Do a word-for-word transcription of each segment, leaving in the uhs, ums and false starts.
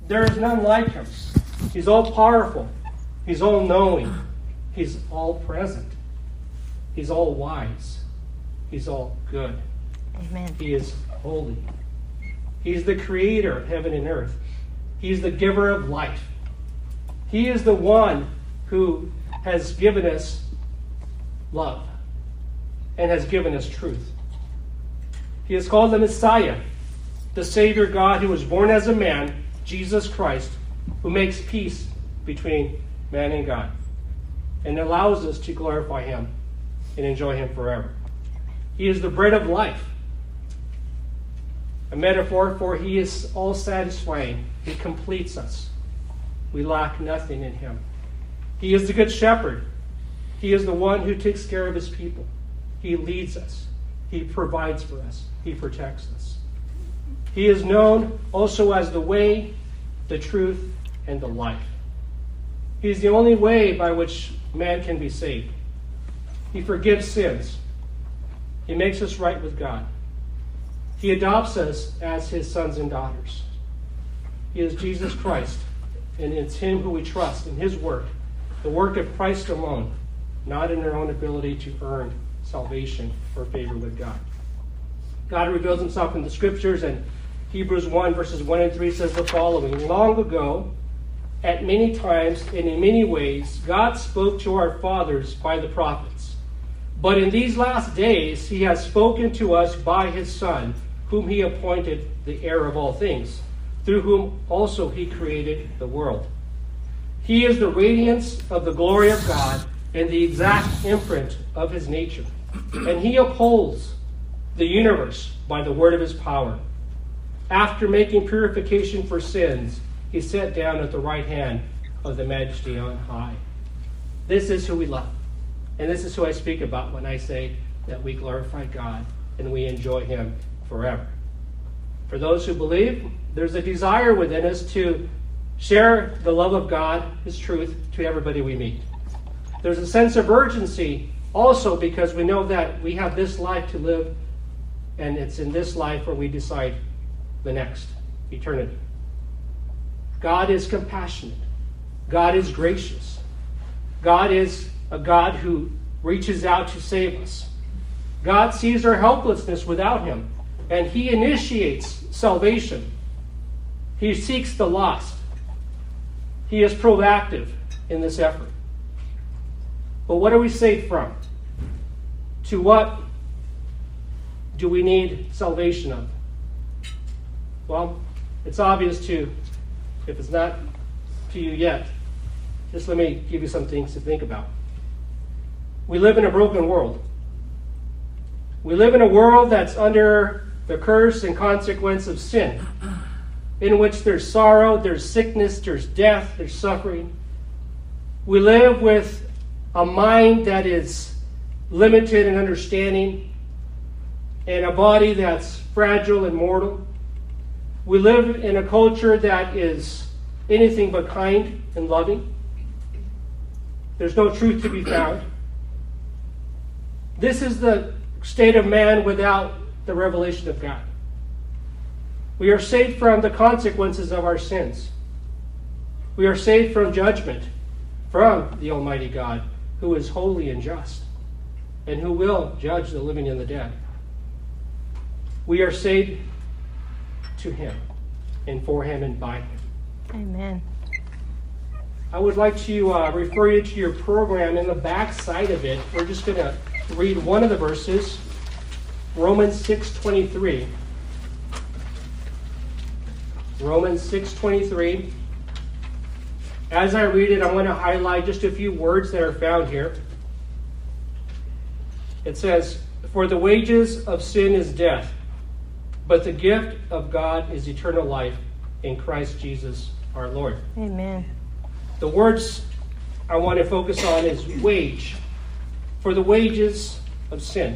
There is none like him. He's all-powerful. He's all-knowing. He's all-present. He's all-wise. He's all-good. Amen. He is holy. He's the creator of heaven and earth. He's the giver of life. He is the one who has given us love and has given us truth. He is called the Messiah, the Savior God who was born as a man, Jesus Christ, who makes peace between man and God and allows us to glorify him and enjoy him forever. He is the bread of life, a metaphor for he is all-satisfying. He completes us. We lack nothing in him. He is the good shepherd. He is the one who takes care of his people. He leads us. He provides for us. He protects us. He is known also as the way, the truth, and the life. He is the only way by which man can be saved. He forgives sins. He makes us right with God. He adopts us as his sons and daughters. He is Jesus Christ, and it's him who we trust in his work, the work of Christ alone, not in our own ability to earn salvation or favor with God. God reveals himself in the scriptures, and Hebrews one, verses one and three says the following: Long ago, at many times and in many ways, God spoke to our fathers by the prophets. But in these last days, he has spoken to us by his Son, whom he appointed the heir of all things, through whom also he created the world. He is the radiance of the glory of God and the exact imprint of his nature. And he upholds the universe by the word of his power. After making purification for sins, he sat down at the right hand of the Majesty on high. This is who we love. And this is who I speak about when I say that we glorify God and we enjoy him forever. For those who believe, there's a desire within us to share the love of God, his truth, to everybody we meet. There's a sense of urgency also because we know that we have this life to live, and it's in this life where we decide the next, eternity. God is compassionate. God is gracious. God is a God who reaches out to save us. God sees our helplessness without him, and he initiates salvation. He seeks the lost. He is proactive in this effort. But what are we saved from? To what do we need salvation of? Well, it's obvious to, if it's not to you yet, just let me give you some things to think about. We live in a broken world. We live in a world that's under the curse and consequence of sin, in which there's sorrow, there's sickness, there's death, there's suffering. We live with a mind that is limited in understanding and a body that's fragile and mortal. We live in a culture that is anything but kind and loving. There's no truth to be found. This is the state of man without the revelation of God. We are saved from the consequences of our sins. We are saved from judgment from the Almighty God, who is holy and just, and who will judge the living and the dead. We are saved to him, and for him, and by him. Amen. I would like to uh, refer you to your program. In the back side of it, we're just going to read one of the verses, Romans six twenty-three. Romans six twenty-three. As I read it, I want to highlight just a few words that are found here. It says, "For the wages of sin is death, but the gift of God is eternal life in Christ Jesus our Lord." Amen. The words I want to focus on is wage. For the wages of sin.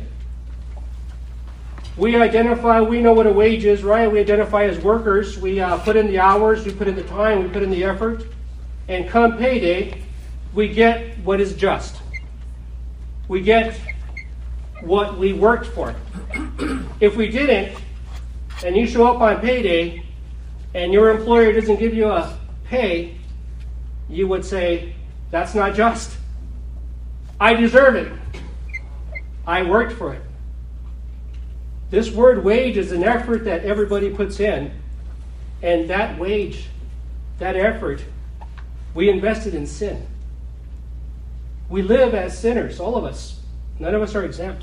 We identify, we know what a wage is, right? We identify as workers. We uh, put in the hours, we put in the time, we put in the effort. And come payday, we get what is just. We get what we worked for. If we didn't, and you show up on payday, and your employer doesn't give you a pay, you would say, that's not just. I deserve it. I worked for it. This word wage is an effort that everybody puts in, and that wage, that effort, we invested in sin. We live as sinners, all of us. None of us are exempt.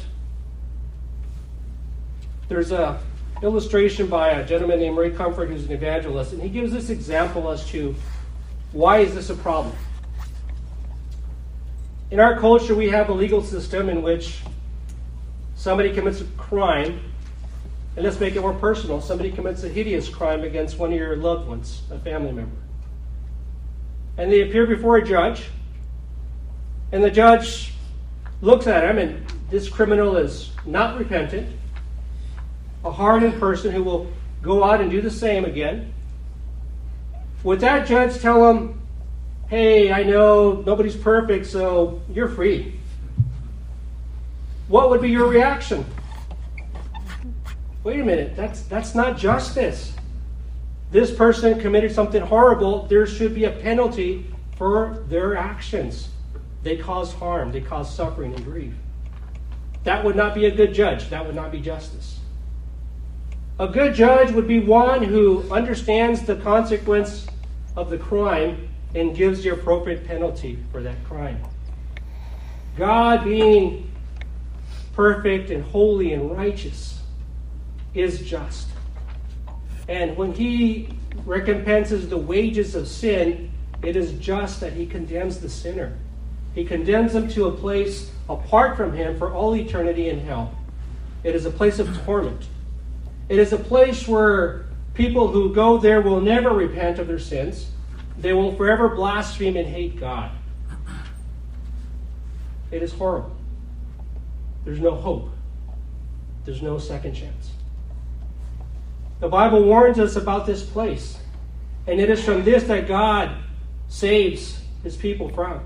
There's a illustration by a gentleman named Ray Comfort, who's an evangelist, and he gives this example as to why is this a problem. In our culture, we have a legal system in which somebody commits a crime, and let's make it more personal. Somebody commits a hideous crime against one of your loved ones, a family member. And they appear before a judge, and the judge looks at him, and this criminal is not repentant, a hardened person who will go out and do the same again. Would that judge tell him, hey, I know nobody's perfect, so you're free? What would be your reaction? Wait a minute, that's that's not justice. This person committed something horrible. There should be a penalty for their actions. They cause harm, they cause suffering and grief. That would not be a good judge. That would not be justice. A good judge would be one who understands the consequence of the crime and gives the appropriate penalty for that crime. God, being perfect and holy and righteous, is just. And when he recompenses the wages of sin, it is just that he condemns the sinner. He condemns them to a place apart from him for all eternity in hell. It is a place of torment. It is a place where people who go there will never repent of their sins. They will forever blaspheme and hate God. It is horrible. There's no hope. There's no second chance. The Bible warns us about this place, and it is from this that God saves his people from.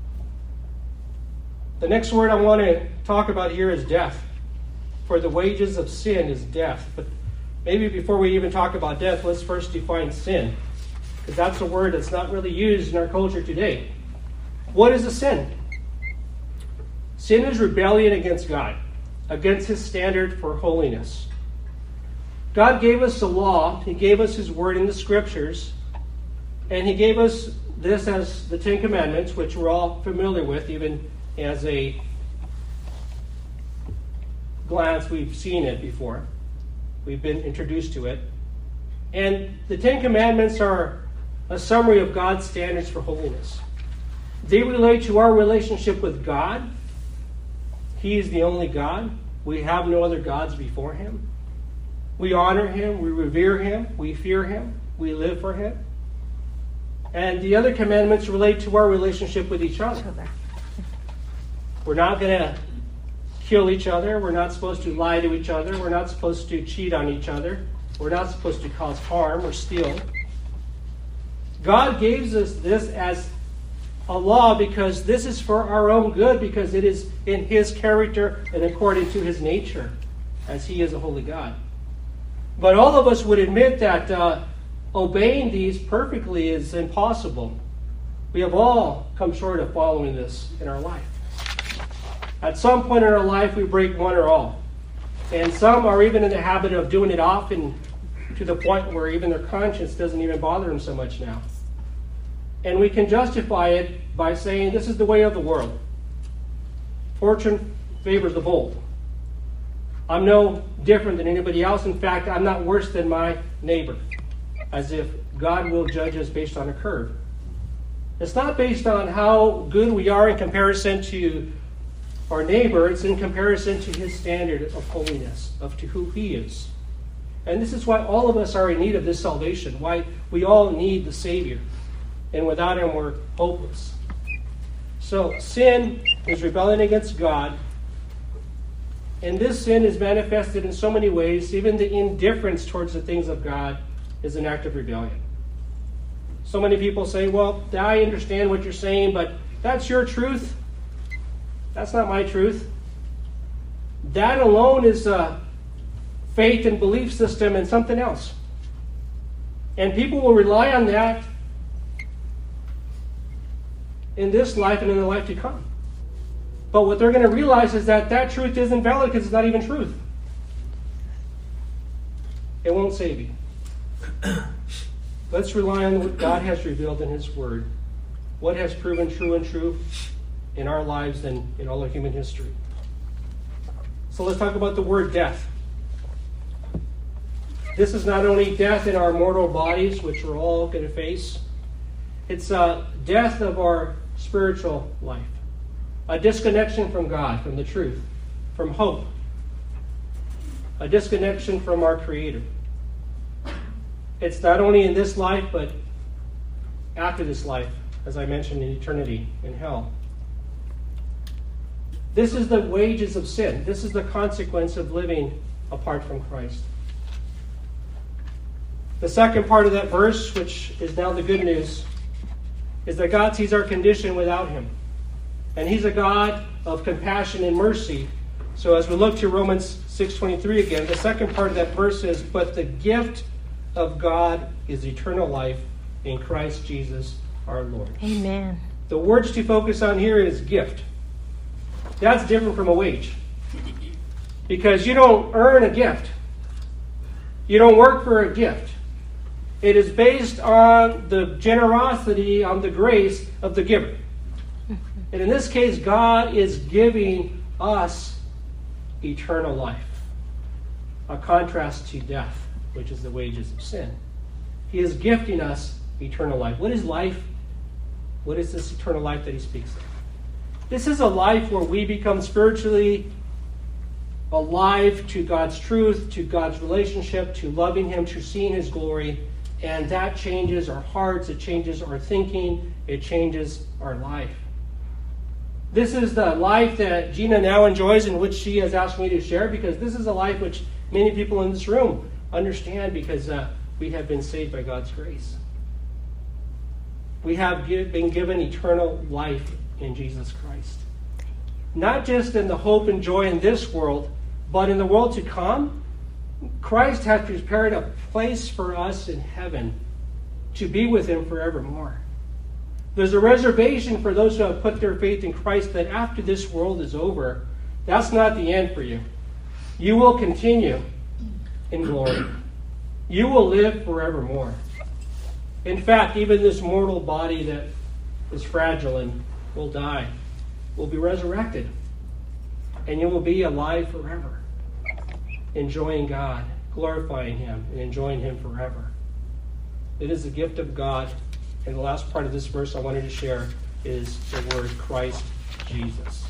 The next word I want to talk about here is death. For the wages of sin is death. But maybe before we even talk about death, let's first define sin, because that's a word that's not really used in our culture today. What is a sin? Sin is rebellion against God, against his standard for holiness. God gave us the law, he gave us his word in the scriptures, and he gave us this as the Ten Commandments, which we're all familiar with, even as a glance, we've seen it before. We've been introduced to it. And the Ten Commandments are a summary of God's standards for holiness. They relate to our relationship with God. He is the only God. We have no other gods before him. We honor him, we revere him, we fear him, we live for him. And the other commandments relate to our relationship with each other. We're not going to kill each other. We're not supposed to lie to each other. We're not supposed to cheat on each other. We're not supposed to cause harm or steal. God gives us this as a law because this is for our own good, because it is in his character and according to his nature, as he is a holy God. But all of us would admit that uh, obeying these perfectly is impossible. We have all come short of following this in our life. At some point in our life, we break one or all. And some are even in the habit of doing it often to the point where even their conscience doesn't even bother them so much now. And we can justify it by saying, this is the way of the world. Fortune favors the bold. I'm no different than anybody else. In fact, I'm not worse than my neighbor. As if God will judge us based on a curve. It's not based on how good we are in comparison to our neighbor. It's in comparison to his standard of holiness, of to who he is. And this is why all of us are in need of this salvation. Why we all need the Savior. And without him, we're hopeless. So sin is rebellion against God. And this sin is manifested in so many ways. Even the indifference towards the things of God is an act of rebellion. So many people say, well, I understand what you're saying, but that's your truth. That's not my truth. That alone is a faith and belief system and something else. And people will rely on that in this life and in the life to come. But what they're going to realize is that that truth isn't valid because it's not even truth. It won't save you. Let's rely on what God has revealed in His Word. What has proven true and true in our lives and in all of human history. So let's talk about the word death. This is not only death in our mortal bodies, which we're all going to face. It's a death of our spiritual life. A disconnection from God, from the truth, from hope. A disconnection from our Creator. It's not only in this life, but after this life, as I mentioned, in eternity, in hell. This is the wages of sin. This is the consequence of living apart from Christ. The second part of that verse, which is now the good news, is that God sees our condition without Him. And He's a God of compassion and mercy. So as we look to Romans six twenty-three again, the second part of that verse is, but the gift of God is eternal life in Christ Jesus our Lord. Amen. The words to focus on here is gift. That's different from a wage. Because you don't earn a gift. You don't work for a gift. It is based on the generosity, on the grace of the giver. And in this case, God is giving us eternal life. A contrast to death, which is the wages of sin. He is gifting us eternal life. What is life? What is this eternal life that He speaks of? This is a life where we become spiritually alive to God's truth, to God's relationship, to loving Him, to seeing His glory. And that changes our hearts, it changes our thinking, it changes our life. This is the life that Gina now enjoys and which she has asked me to share, because this is a life which many people in this room understand, because uh, we have been saved by God's grace. We have give, been given eternal life in Jesus Christ. Not just in the hope and joy in this world, but in the world to come. Christ has prepared a place for us in heaven to be with Him forevermore. There's a reservation for those who have put their faith in Christ that after this world is over, that's not the end for you. You will continue in glory. You will live forevermore. In fact, even this mortal body that is fragile and will die will be resurrected. And you will be alive forever, enjoying God, glorifying Him, and enjoying Him forever. It is the gift of God. And the last part of this verse I wanted to share is the word Christ Jesus.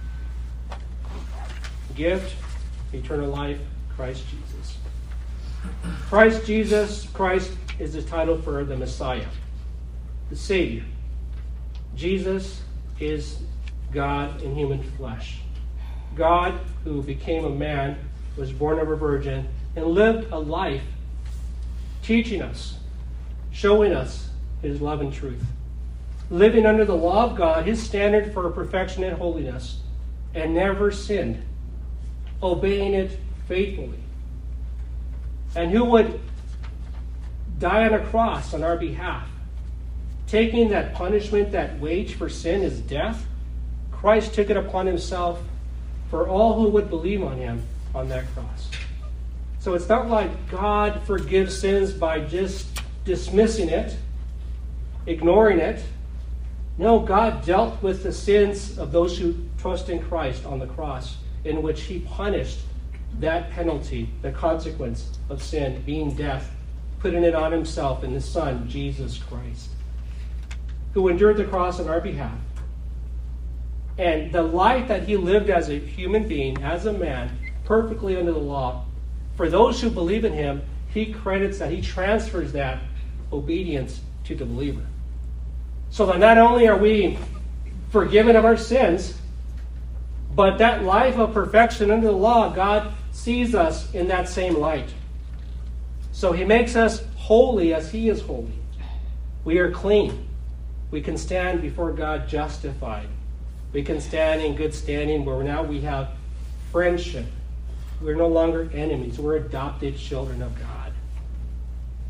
Gift, eternal life, Christ Jesus. Christ Jesus, Christ is the title for the Messiah, the Savior. Jesus is God in human flesh. God who became a man, was born of a virgin, and lived a life teaching us, showing us His love and truth. Living under the law of God, His standard for perfection and holiness, and never sinned, obeying it faithfully. And who would die on a cross on our behalf, taking that punishment, that wage for sin is death. Christ took it upon Himself for all who would believe on Him on that cross. So it's not like God forgives sins by just dismissing it, ignoring it. No, God dealt with the sins of those who trust in Christ on the cross, in which He punished that penalty, the consequence of sin, being death, putting it on Himself in His Son, Jesus Christ, who endured the cross on our behalf. And the life that He lived as a human being, as a man, perfectly under the law, for those who believe in Him, He credits that, He transfers that obedience to the believer. So that not only are we forgiven of our sins, but that life of perfection under the law, God sees us in that same light. So He makes us holy as He is holy. We are clean. We can stand before God justified. We can stand in good standing where now we have friendship. We're no longer enemies. We're adopted children of God.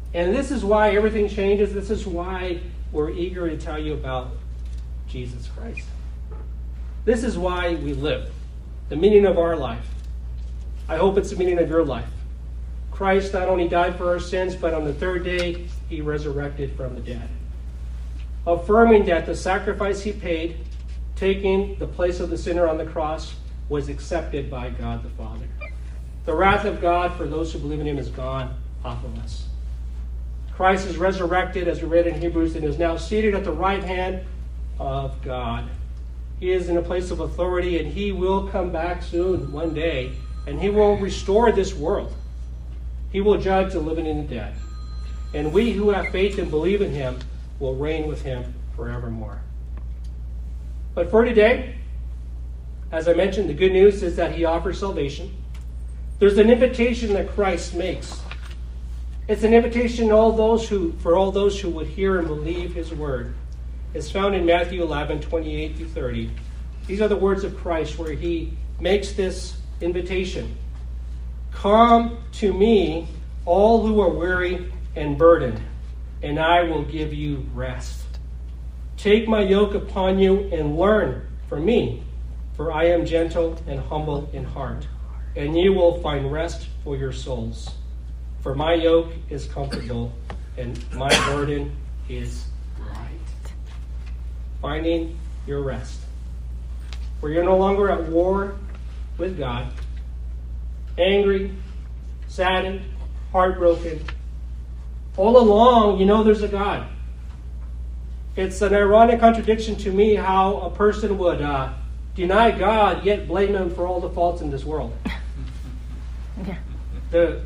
And this is why everything changes. This is why we're eager to tell you about Jesus Christ. This is why we live. The meaning of our life. I hope it's the meaning of your life. Christ not only died for our sins, but on the third day, he resurrected from the dead. Affirming that the sacrifice he paid, taking the place of the sinner on the cross, was accepted by God the Father. The wrath of God for those who believe in him is gone off of us. Christ is resurrected, as we read in Hebrews, and is now seated at the right hand of God. He is in a place of authority, and he will come back soon, one day, and he will restore this world. He will judge the living and the dead. And we who have faith and believe in him will reign with him forevermore. But for today, as I mentioned, the good news is that he offers salvation. There's an invitation that Christ makes. It's an invitation to all those who, for all those who would hear and believe his word. It's found in Matthew eleven, twenty-eight through thirty. These are the words of Christ where he makes this invitation. Come to me, all who are weary and burdened, and I will give you rest. Take my yoke upon you and learn from me, for I am gentle and humble in heart, and you will find rest for your souls. For my yoke is comfortable, and my burden is light. Finding your rest. Where you're no longer at war with God, angry, saddened, heartbroken. All along, you know there's a God. It's an ironic contradiction to me how a person would uh, deny God, yet blame him for all the faults in this world. Yeah. The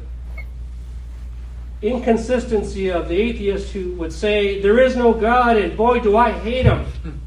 inconsistency of the atheist who would say, there is no God, and boy, do I hate him.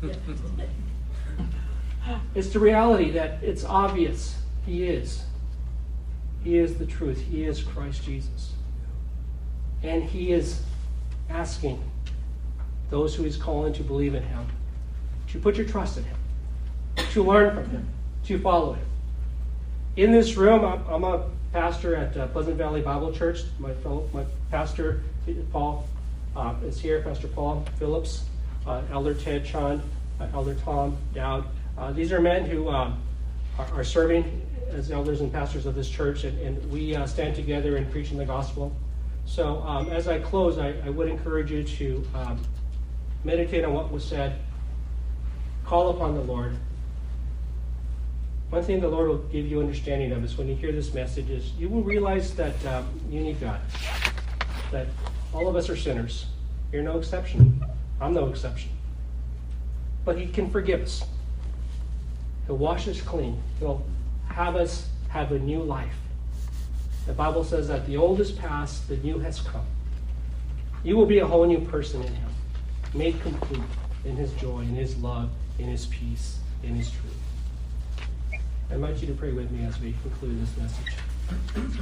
It's the reality that it's obvious. He is. He is the truth. He is Christ Jesus. And he is asking those who he's calling to believe in him, to put your trust in him, to learn from him, to follow him. In this room, I'm, I'm a pastor at uh, Pleasant Valley Bible Church. My fellow, my pastor, Paul, uh, is here. Pastor Paul Phillips, uh, Elder Ted Chand, uh, Elder Tom Dowd. Uh, these are men who um, are, are serving as elders and pastors of this church, and, and we uh, stand together in preaching the gospel. So um, as I close, I, I would encourage you to um, meditate on what was said. Call upon the Lord. One thing the Lord will give you understanding of is when you hear this message is you will realize that um, you need God. That all of us are sinners. You're no exception. I'm no exception. But he can forgive us. He'll wash us clean. He'll have us have a new life. The Bible says that the old is past, the new has come. You will be a whole new person in him, made complete in his joy, in his love, in his peace, in his truth. I invite you to pray with me as we conclude this message.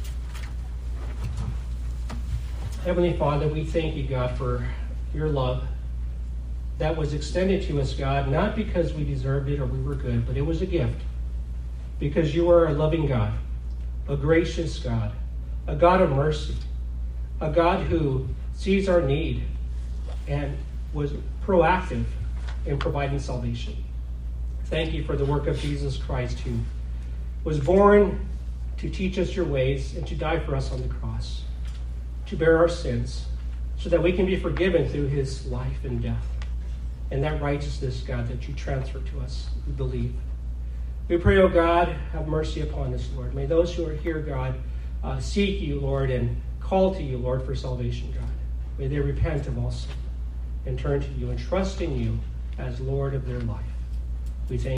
Heavenly Father, we thank you, God, for your love that was extended to us, God, not because we deserved it or we were good, but it was a gift. Because you are a loving God, a gracious God, a God of mercy, a God who sees our need and was proactive in providing salvation. Thank you for the work of Jesus Christ, who was born to teach us your ways and to die for us on the cross, to bear our sins, so that we can be forgiven through his life and death. And that righteousness, God, that you transfer to us, we believe. We pray, oh God, have mercy upon us, Lord. May those who are here, God, uh, seek you, Lord, and call to you, Lord, for salvation, God. May they repent of all sin and turn to you and trust in you as Lord of their life. We thank